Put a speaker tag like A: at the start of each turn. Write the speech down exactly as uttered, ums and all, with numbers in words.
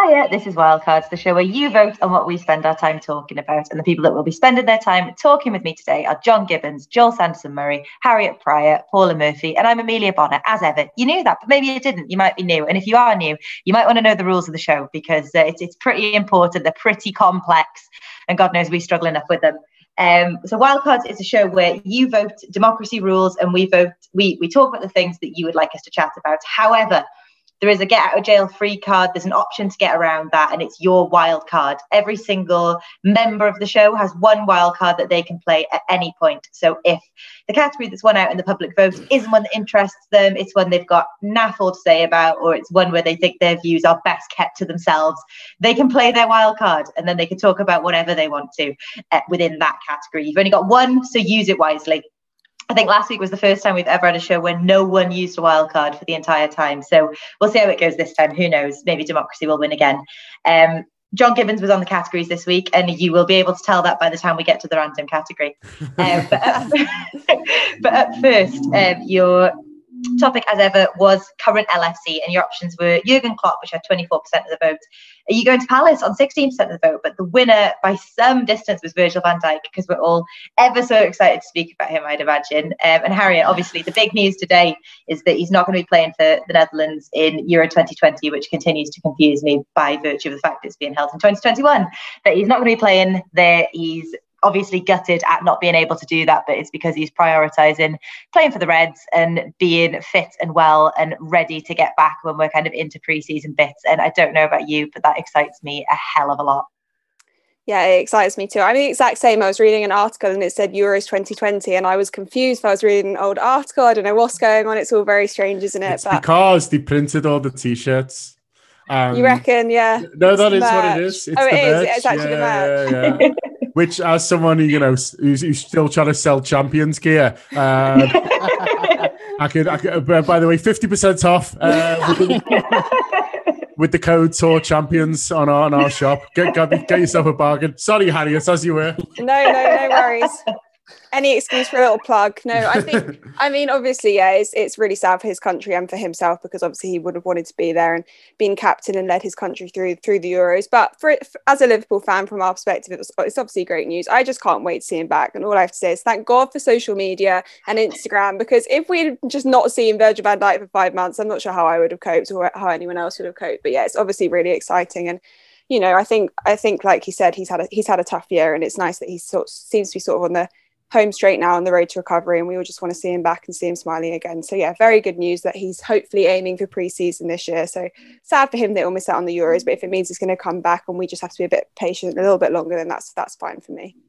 A: Hiya, this is Wildcards, the show where you vote on what we spend our time talking about. And the people that will be spending their time talking with me today are John Gibbons, Joel Sanderson-Murray, Harriet Pryor, Paula Murphy, and I'm Amelia Bonner, as ever. You knew that, but maybe you didn't. You might be new. And if you are new, you might want to know the rules of the show because uh, it's, it's pretty important. They're pretty complex, and God knows we struggle enough with them. Um, so Wildcards is a show where you vote democracy rules and we vote, we, we talk about the things that you would like us to chat about. However, there is a get out of jail free card. There's an option to get around that, and it's your wild card. Every single member of the show has one wild card that they can play at any point. So if the category that's won out in the public vote isn't one that interests them, it's one they've got naff all to say about, or it's one where they think their views are best kept to themselves, they can play their wild card, and then they can talk about whatever they want to uh, within that category. You've only got one, so use it wisely. I think last week was the first time we've ever had a show where no one used a wild card for the entire time. So we'll see how it goes this time. Who knows? Maybe democracy will win again. Um, John Gibbons was on the categories this week, and you will be able to tell that by the time we get to the random category. Um, but, at, but at first, um, your topic, as ever, was current L F C, and your options were Jurgen Klopp, which had twenty-four percent of the vote. Are you going to Palace on sixteen percent of the vote? But the winner by some distance was Virgil van Dijk, because we're all ever so excited to speak about him, I'd imagine. Um, and Harriet, obviously, the big news today is that he's not going to be playing for the Netherlands in Euro twenty twenty, which continues to confuse me by virtue of the fact it's being held in twenty twenty-one. But he's not going to be playing there. He's obviously gutted at not being able to do that, but it's because he's prioritising playing for the Reds and being fit and well and ready to get back when we're kind of into pre-season bits. And I don't know about you, but that excites me a hell of a lot.
B: Yeah, it excites me too. I'm the exact same. I was reading an article and it said Euros twenty twenty, and I was confused. I was reading an old article. I don't know what's going on. It's all very strange, isn't it?
C: It's but because they printed all the T-shirts. Um,
B: you reckon? Yeah.
C: No, that is what it is. It's
B: oh,
C: the
B: it
C: merch.
B: is. It's actually
C: yeah,
B: the merch.
C: Yeah, yeah. Which, as someone who, you know, who's, who's still trying to sell Champions gear, uh, I could, I could. By the way, fifty percent off uh, with, the, with the code Tour Champions on our on our shop. Get, get get yourself a bargain. Sorry, Harriet, as you were.
B: No, no, no worries. Any excuse for a little plug. No, I think, I mean, obviously, yeah, it's it's really sad for his country and for himself, because obviously he would have wanted to be there and been captain and led his country through through the Euros. But for, for as a Liverpool fan, from our perspective, it was, it's obviously great news. I just can't wait to see him back. And all I have to say is thank God for social media and Instagram, because if we'd just not seen Virgil van Dijk for five months, I'm not sure how I would have coped or how anyone else would have coped. But yeah, it's obviously really exciting. And you know, I think I think like he said, he's had a he's had a tough year, and it's nice that he sort of seems to be sort of on the home straight now on the road to recovery, and we all just want to see him back and see him smiling again. So yeah, very good news that he's hopefully aiming for pre-season this year. So sad for him that he'll miss out on the Euros, but if it means he's going to come back and we just have to be a bit patient a little bit longer, then that's that's fine for me.